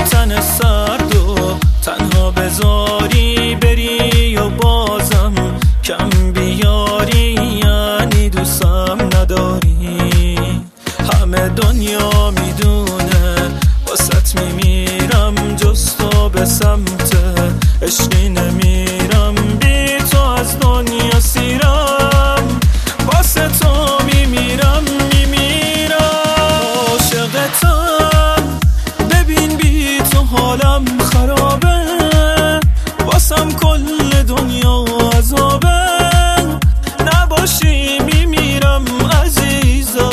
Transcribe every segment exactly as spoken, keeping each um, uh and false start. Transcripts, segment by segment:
تن سرد و تنها بذاری بری و بازم کم بیاری، یعنی دوستم نداری. همه دنیا میدونه واسط میمیرم، جز تو به سمت عشقی نمیرم. بی تو از دنیا سیرم، واسه تو میمیرم میمیرم. عاشقتم ببین بی تو حالم خرابه، واسم کل دنیا عذابه. نباشی میمیرم عزیزم.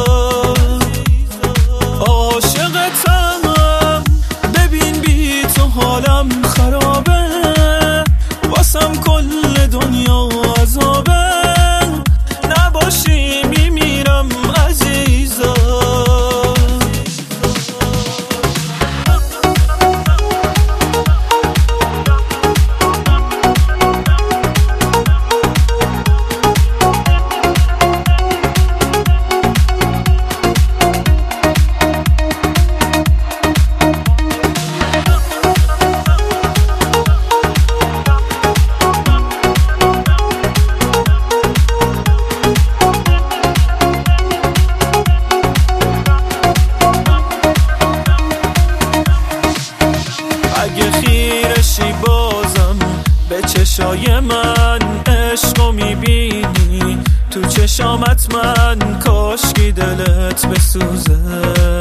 عاشقتم ببین بی تو حالم خرابه، واسم کل دنیا عذابه. نباشی میمیرم عزیزم. اگه خیرشی بازم به چشای من، عشقو میبینی تو چشامت من، کاشکی دلت بسوزه.